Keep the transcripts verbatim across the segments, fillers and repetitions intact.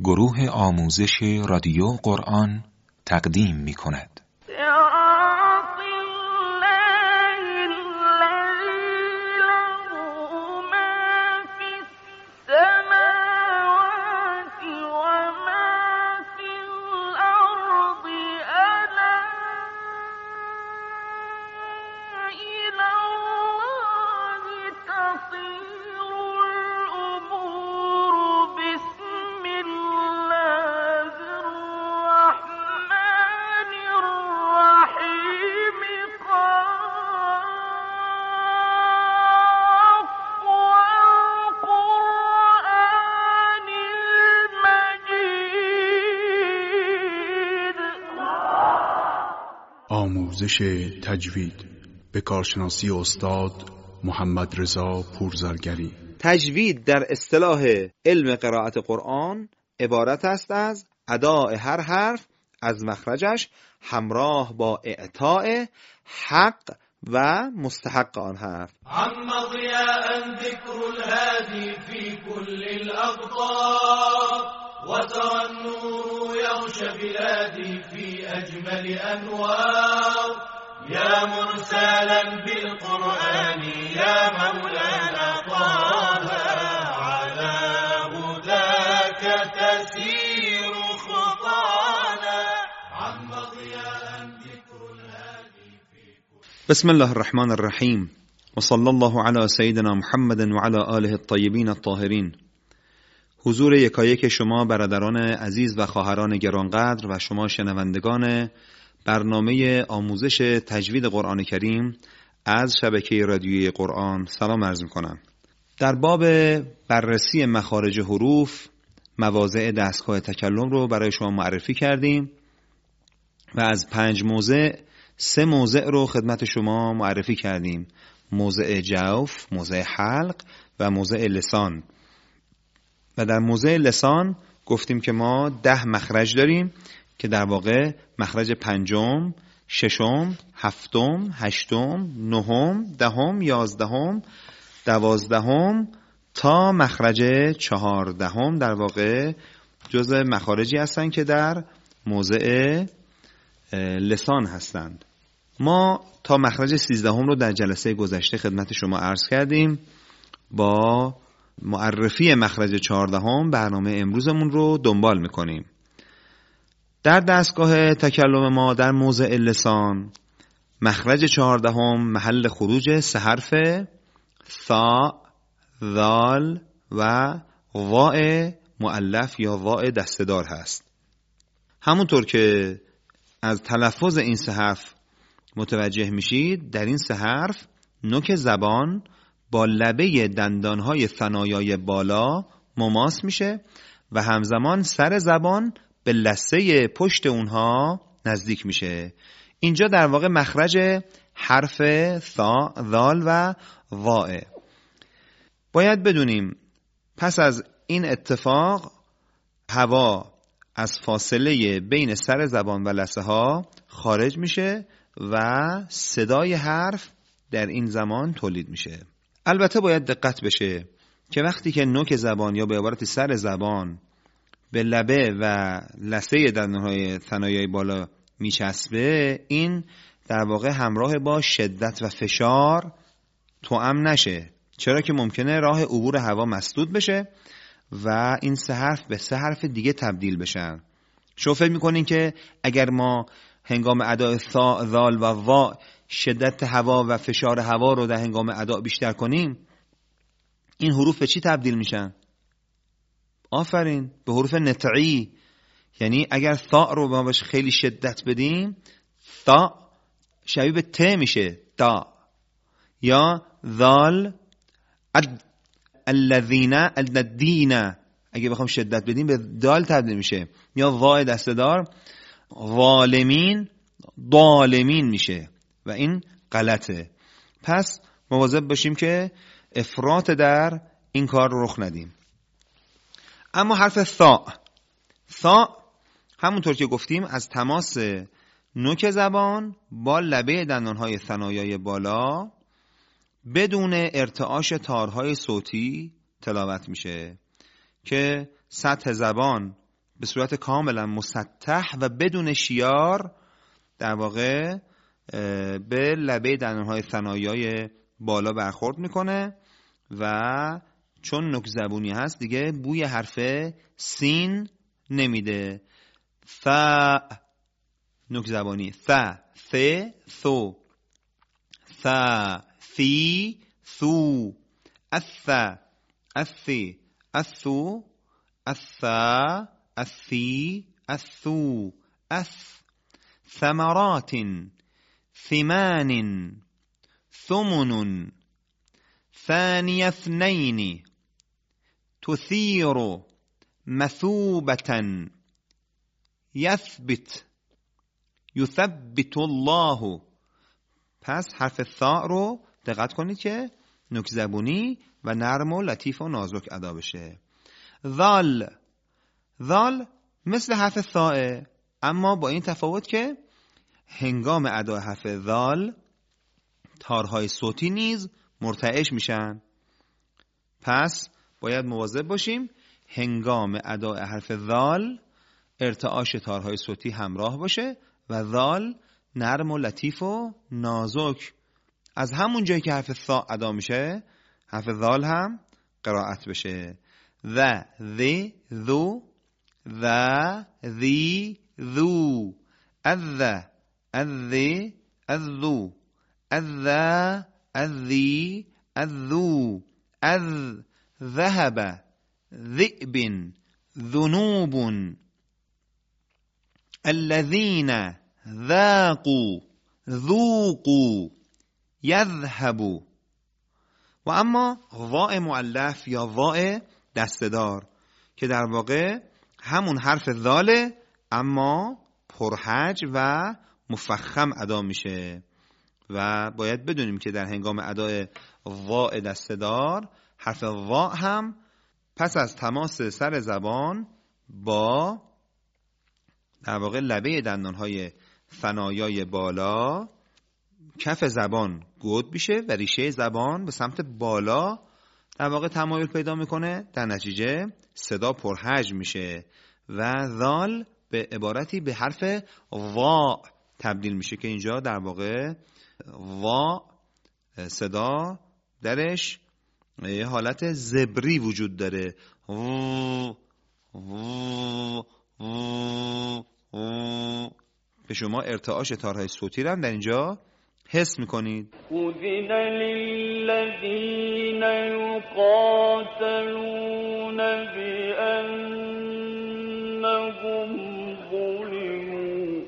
گروه آموزش رادیو قرآن تقدیم می کند. آموزش تجوید به کارشناسی استاد محمد رضا پورزرگری. تجوید در اصطلاح علم قرائت قرآن عبارت است از اداء هر حرف از مخرجش همراه با اعطاء حق و مستحق آن حرف. عم ضیاء ذکر الهادی فی کل الاقطار وترى النور يغشى بلادي في أجمل أنوار يا مرسلا بالقرآن يا مولانا طه على هداك تسير خطانا عم ضياء ذكر الهادي في بسم الله الرحمن الرحيم وصلى الله على سيدنا محمد وعلى آله الطيبين الطاهرين. حضور یکایک شما برادران عزیز و خواهران گرانقدر و شما شنوندگان برنامه آموزش تجوید قرآن کریم از شبکه رادیویی قرآن سلام عرض می‌کنم. در باب بررسی مخارج حروف مواضع دستگاه تکلم رو برای شما معرفی کردیم و از پنج موضع سه موضع رو خدمت شما معرفی کردیم: موضع جوف، موضع حلق و موضع لسان. و در موضع لسان گفتیم که ما ده مخرج داریم که در واقع مخرج پنجم، ششم، هفتم، هشتم، نهم، دهم، یازدهم، دوازدهم تا مخرج چهاردهم در واقع جزء مخارجی هستند که در موضع لسان هستند. ما تا مخرج سیزدهم رو در جلسه گذشته خدمت شما عرض کردیم. با معرفی مخرج چهاردهم برنامه امروزمون رو دنبال میکنیم. در دستگاه تکلم ما در موضع لسان مخرج چهاردهم محل خروج سه حرف ثا، ذال و واء مؤلف یا واء دسته‌دار هست. همونطور که از تلفظ این سه حرف متوجه میشید، در این سه حرف نوک زبان با لبه دندانهای ثنایای بالا مماس میشه و همزمان سر زبان به لثه پشت اونها نزدیک میشه. اینجا در واقع مخرج حرف ثا، ذال و واء. باید بدونیم پس از این اتفاق هوا از فاصله بین سر زبان و لثه ها خارج میشه و صدای حرف در این زمان تولید میشه. البته باید دقت بشه که وقتی که نوک زبان یا به عبارت سر زبان به لبه و لثه دندانهای ثنایای بالا میچسبه، این در واقع همراه با شدت و فشار توأم نشه، چرا که ممکنه راه عبور هوا مسدود بشه و این سه حرف به سه حرف دیگه تبدیل بشن. شما فکر میکنین که اگر ما هنگام اداء ثا، ذال و وا شدت هوا و فشار هوا رو در هنگام اداء بیشتر کنیم، این حروف به چی تبدیل میشن؟ آفرین، به حروف نطعی. یعنی اگر ثا رو ما بهش خیلی شدت بدیم، ثا شبیه به ت میشه، تا. یا ذال الذین الذین اگه بخوام شدت بدیم به دال تبدیل میشه. یا واء دسته‌دار ظالمین ظالمین میشه و این غلطه. پس مواظب باشیم که افراط در این کار رخ ندیم. اما حرف ثا، ثا همونطور که گفتیم از تماس نوک زبان با لبه دندانهای ثنایای بالا بدون ارتعاش تارهای صوتی تلاوت میشه که سطح زبان به صورت کاملا مسطح و بدون شیار در واقع به لبه دندانهای ثنایای بالا برخورد میکنه و چون نوک زبونی هست دیگه بوی حرف سین نمیده. ث نوک زبانی ث ث ثو ث ثی ثو اث اثی اثو اث اثی اثو اث ثمرات ثمان ثمن ثاني اثنين تثير مثوبة يثبت يثبت الله. پس حرف ثاء رو دقت کنید که نوک زبونی و نرم و لطیف و نازک ادا بشه. ذال ذال مثل حرف ثاء، اما با این تفاوت که هنگام ادای حرف ذال تارهای صوتی نیز مرتعش میشن. پس باید مواظب باشیم هنگام ادای حرف ذال ارتعاش تارهای صوتی همراه باشه و ذال نرم و لطیف و نازک. از همون جایی که حرف ثاء ادا میشه حرف ذال هم قرائت بشه. ذ ذی ذو ذا ذی ذو اذ اذی اذو اذا اذی اذو اذ ذهب ذئب ذنوب الذين ذاقوا ذوقوا يذهب. و اما ضاء مؤلف یا ضاء دسته‌دار که در واقع همون حرف ذاله اما پرحج و مفخم ادا میشه و باید بدونیم که در هنگام ادای ضاء دسته‌دار حرف ضاء هم پس از تماس سر زبان با در واقع لبه دندانهای ثنایای بالا کف زبان گود میشه و ریشه زبان به سمت بالا در واقع تمایل پیدا میکنه. در نتیجه صدا پرحجم میشه و ذال به عبارتی به حرف وا تبدیل میشه که اینجا در واقع وا صدا درش یه حالت زبری وجود داره. به شما ارتعاش تارهای صوتی رو در اینجا حس میکنید. اذن للذین یقاتلون بأنهم ظلموا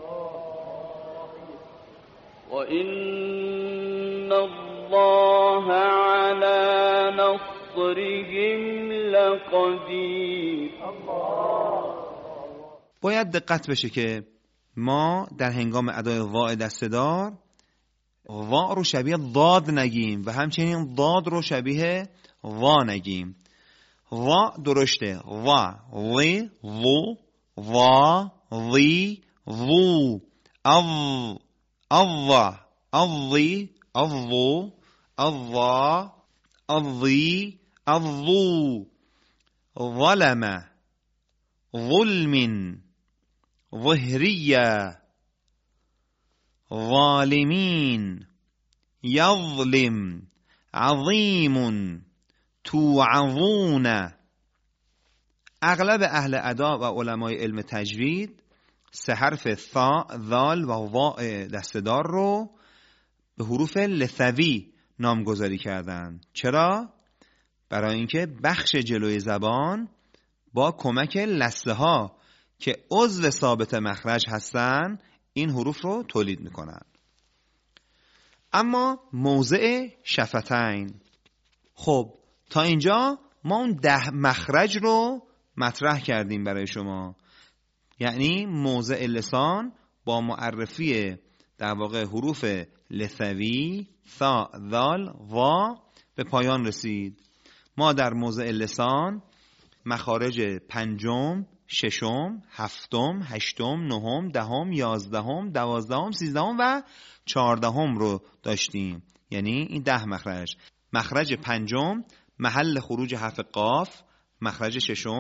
و ان الله علی نصرهم لقدیر. باید دقت بشه که ما در هنگام ادای ضاء دسته‌دار ضاء رو شبیه ضاد نگیم و همچنین ضاد رو شبیه وا نگیم. ضاء درشته وا وی وو وا وی وو او او اوی اوو اووا اوی اوو ظلم ظلم ظهرية ظالمين يظلم عظيم توعظون. اغلب اهل ادا و علمای علم تجوید سه حرف ثاء، ذال و واء دسته‌دار رو به حروف لثوی نامگذاری کردن. چرا؟ برای اینکه بخش جلوی زبان با کمک لثه ها که عضو ثابت مخرج هستن این حروف رو تولید میکنن. اما موضع شفتین، خب تا اینجا ما اون ده مخرج رو مطرح کردیم برای شما، یعنی موضع لسان با معرفی در واقع حروف لثوی ثا ذال وا به پایان رسید. ما در موضع لسان مخارج پنجم، ششم، هفتم، هشتم، نهم، دهم، یازدهم، دوازدهم، سیزدهم و چهاردهم رو داشتیم، یعنی این ده مخرج. مخرج پنجم محل خروج حرف قاف، مخرج ششم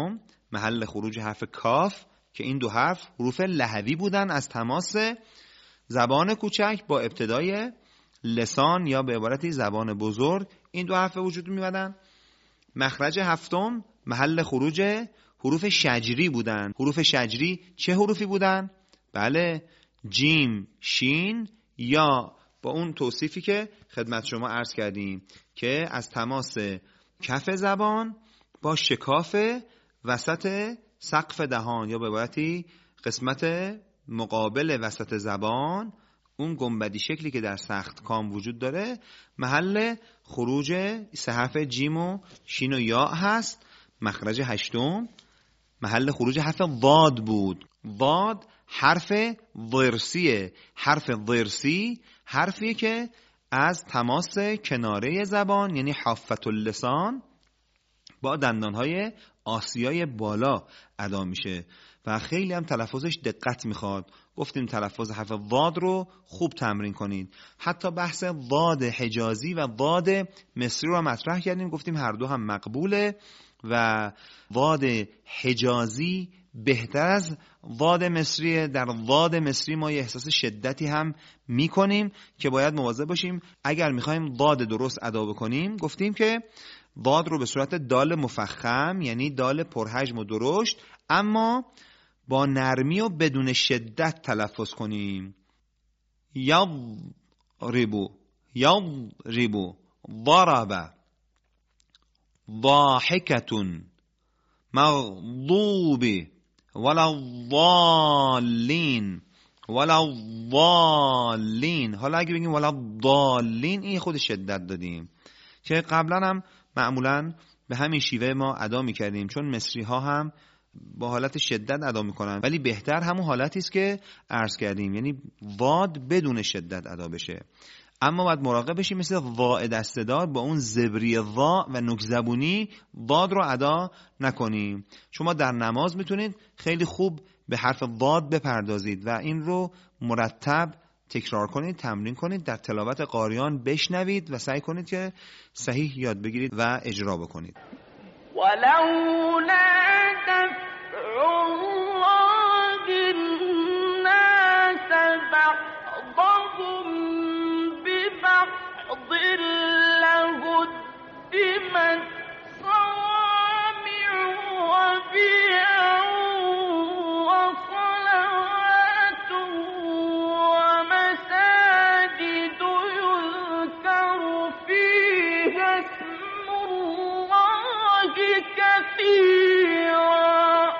محل خروج حرف کاف که این دو حرف حروف لحوی بودن از تماس زبان کوچک با ابتدای لسان یا به عبارتی زبان بزرگ این دو حرف وجود می‌آمدن. مخرج هفتم محل خروج حروف شجری بودن. حروف شجری چه حروفی بودن؟ بله، جیم، شین، یا با اون توصیفی که خدمت شما عرض کردیم که از تماس کف زبان با شکاف وسط سقف دهان یا به عبارتی قسمت مقابل وسط زبان، اون گنبدی شکلی که در سخت کام وجود داره، محل خروج سه حرف جیم و شین و یا هست. مخرج هشتم محل خروج حرف ضاد بود. ضاد حرف ضرسیه. حرف ضرسی حرفیه که از تماس کناره زبان یعنی حافت اللسان با دندانهای آسیای بالا ادا میشه و خیلی هم تلفظش دقت میخواد. گفتیم تلفظ حرف ضاد رو خوب تمرین کنید. حتی بحث ضاد حجازی و ضاد مصری رو مطرح کردیم، گفتیم هر دو هم مقبوله و ضاد حجازی بهتر از ضاد مصری. در ضاد مصری ما یه احساس شدتی هم میکنیم که باید مواظب باشیم اگر میخوایم ضاد درست ادا بکنیم. گفتیم که ضاد رو به صورت دال مفخم یعنی دال پرحجم و درشت اما با نرمی و بدون شدت تلفظ کنیم. یضربو یضربو ضرب ضاحکتون مغضوب ولا الضالین ولا الضالین. حالا اگه بگیم ولا الضالین این خود شدت دادیم که قبلا هم معمولا به همین شیوه ما ادا میکردیم، چون مصری ها هم با حالت شدت ادا میکنن، ولی بهتر همون حالتی است که عرض کردیم، یعنی واد بدون شدت ادا بشه. اما باید مراقب بشیم مثل ضاء دسته‌دار با اون زبری ضا و نوک زبونی ضاد رو ادا نکنیم. شما در نماز میتونید خیلی خوب به حرف ضاد بپردازید و این رو مرتب تکرار کنید، تمرین کنید، در تلاوت قاریان بشنوید و سعی کنید که صحیح یاد بگیرید و اجرا بکنید. ولولا دفع الله الناس بعضهم ببعض لهدمت صوامع وبيع وصلوات ومساجد يذكر فيها اسم الله كثيرا.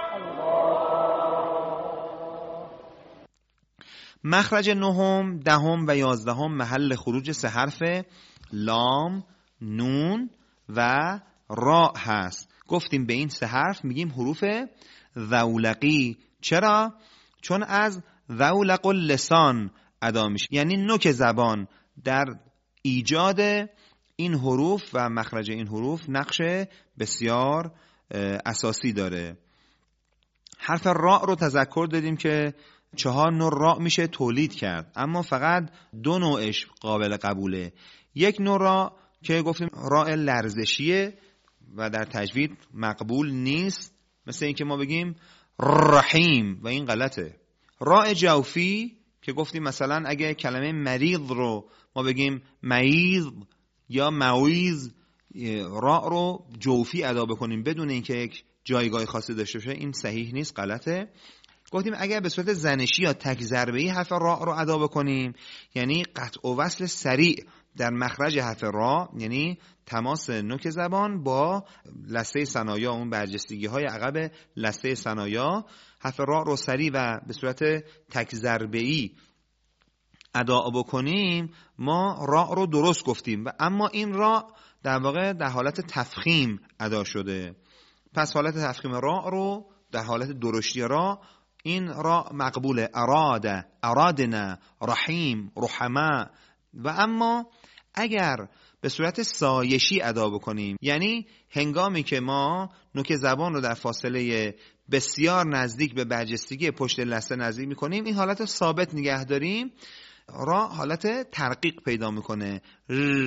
مخرج نهم، دهم و یازدهم محل خروج سه حرف لام، نون و را هست. گفتیم به این سه حرف میگیم حروف ذولقی. چرا؟ چون از ذولق اللسان ادا میشه، یعنی نوک زبان در ایجاد این حروف و مخرج این حروف نقش بسیار اساسی داره. حرف را رو تذکر دادیم که چهار نوع را میشه تولید کرد، اما فقط دو نوعش قابل قبوله. یک نوع را که گفتیم راء لرزشیه و در تجوید مقبول نیست، مثل این که ما بگیم رحیم و این غلطه. راء جوفی که گفتیم مثلا اگه کلمه مریض رو ما بگیم معیض یا مویز، راء رو جوفی ادا بکنیم بدون اینکه یک جایگاه خاصی داشته باشه، این صحیح نیست، غلطه. گفتیم اگر به صورت زنشی یا تک ضربه‌ای حرف را رو ادا بکنیم، یعنی قطع و وصل سریع در مخرج حرف را، یعنی تماس نوک زبان با لثه ثنایا، اون برجستگی‌های عقب لثه ثنایا، حرف را رو سریع و به صورت تک ضربه‌ای ادا بکنیم، ما را رو درست گفتیم و اما این را در واقع در حالت تفخیم ادا شده. پس حالت تفخیم را رو در حالت درشتی را، این را مقبول اراده، ارادنا، رحیم، رحما. و اما اگر به صورت سایشی ادا بکنیم، یعنی هنگامی که ما نوک زبان رو در فاصله بسیار نزدیک به برجستگی پشت لثه نزدیک میکنیم، این حالت ثابت نگه داریم، را حالت ترقیق پیدا میکنه.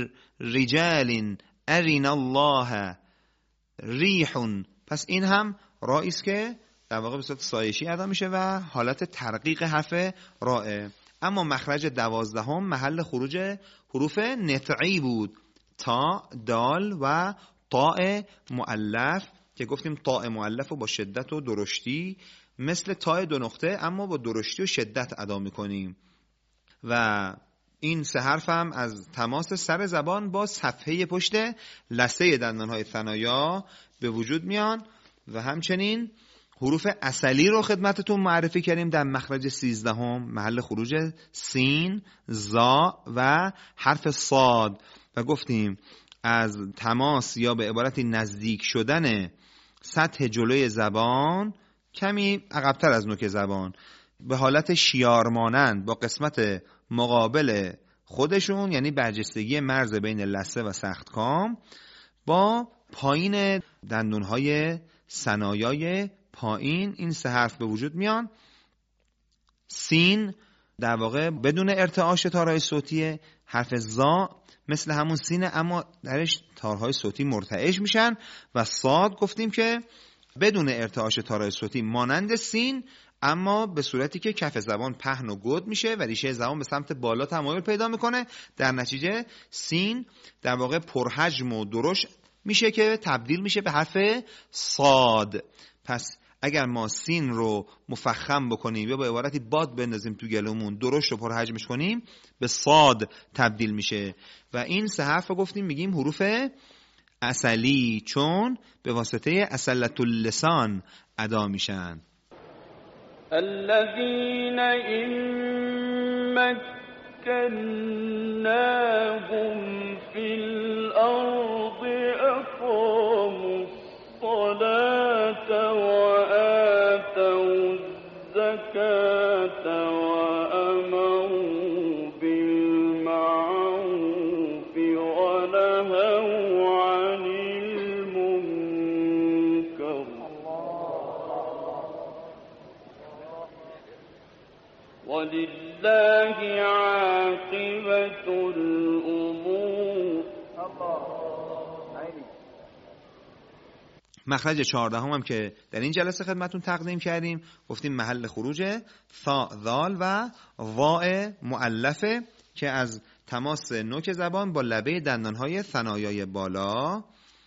رجال ارین الله ریحون. پس این هم رائی است که در واقع به صورت سایشی ادا میشه و حالت ترقیق حرف رائه. اما مخرج دوازدهم محل خروج حروف نطعی بود، تا، دال و طاء مؤلف که گفتیم طاء مؤلف رو با شدت و درشتی مثل تای دو نقطه اما با درشتی و شدت ادا میکنیم و این سه حرف هم از تماس سر زبان با صفحه پشت لثه دندانهای ثنایا به وجود میان و همچنین حروف اصلی رو خدمتتون معرفی کردیم در مخرج سیزدهم محل خروج سین، زا و حرف صاد و گفتیم از تماس یا به عبارتی نزدیک شدن سطح جلوی زبان کمی عقب‌تر از نوک زبان به حالت شیار مانند با قسمت مقابل خودشون، یعنی برجستگی مرز بین لثه و سختکام با پایین دندونهای ثنایای پایین، این سه حرف به وجود میان. سین در واقع بدون ارتعاش تارهای صوتی، حرف زا مثل همون سینه اما درش تارهای صوتی مرتعش میشن و صاد گفتیم که بدون ارتعاش تارهای صوتی مانند سین اما به صورتی که کف زبان پهن و گود میشه و ریشه زبان به سمت بالا تمایل پیدا میکنه. در نتیجه سین در واقع پرحجم و درشت میشه که تبدیل میشه به حرف صاد. پس اگر ما سین رو مفخم بکنیم یا به عبارتی باد بندازیم تو گلومون، درشت رو پرحجمش کنیم، به صاد تبدیل میشه و این سه حرف رو گفتیم میگیم حروف اصلی چون به واسطه اصلت اللسان ادا میشن. الذين إن مكناهم في الأرض أقاموا الصلاة وآتوا الزكاة وأمروا بالمعروف ونهوا عن المنكر ولله عاقبة الأمور. مخرج چهاردهم هم که در این جلسه خدمتون تقدیم کردیم گفتیم محل خروج ثا، ذال و واء مؤلفه که از تماس نوک زبان با لبه دندانهای ثنایای بالا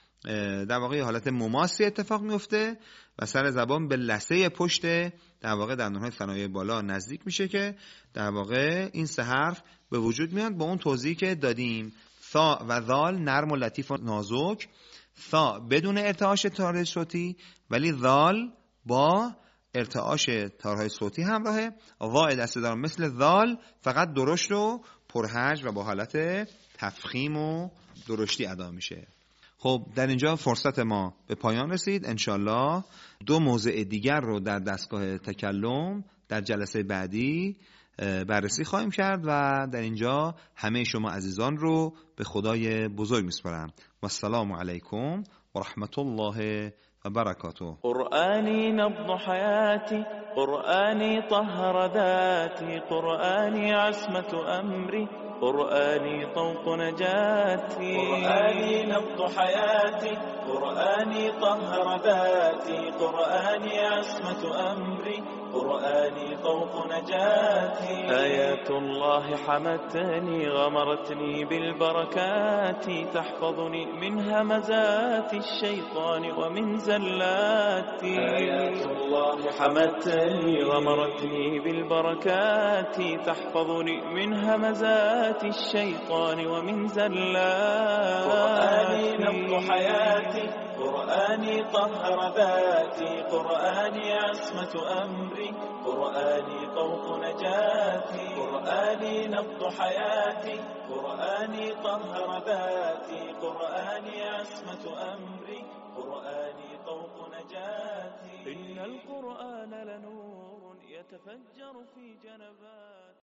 در واقع حالت مماسی اتفاق میفته و سر زبان به لثه پشت در واقع دندانهای ثنایای بالا نزدیک میشه که در واقع این سه حرف به وجود میاد با اون توضیحی که دادیم. ثا و ذال نرم و لطیف و نازک، ثا بدون ارتعاش تارهای صوتی ولی ذال با ارتعاش تارهای صوتی همراهه، واء دسته‌دار مثل ذال فقط درشت و پرحجم و با حالت تفخیم و درشتی ادا میشه. خب در اینجا فرصت ما به پایان رسید. انشالله دو موضع دیگر رو در دستگاه تکلم در جلسه بعدی بررسی خواهیم کرد و در اینجا همه شما عزیزان رو به خدای بزرگ میسپارم و السلام علیکم و رحمت الله و برکاته. قرآنی نبض حیاتی، قرآنی طهر ذاتی، قرآنی عصمت امری، قرآني طوق نجاتي، قرآني نبض حياتي، قرآني طهر ذاتي، قرآني عصمة أمري، قرآني طوق نجاتي. آيات الله حمتني غمرتني بالبركات، تحفظني من همزات الشيطان ومن زلاتي. آيات الله حمتني غمرتني بالبركات، تحفظني من همزات الشيطان ومن زلاتي. قرآني نبض حياتي، قرآني طهر ذاتي، قرآني عصمة أمري، قرآني طوق نجاتي. قرآني نبض حياتي، قرآني طهر ذاتي، قرآني عصمة أمري، قرآني طوق نجاتي. إن القرآن لنور يتفجر في جنباتي.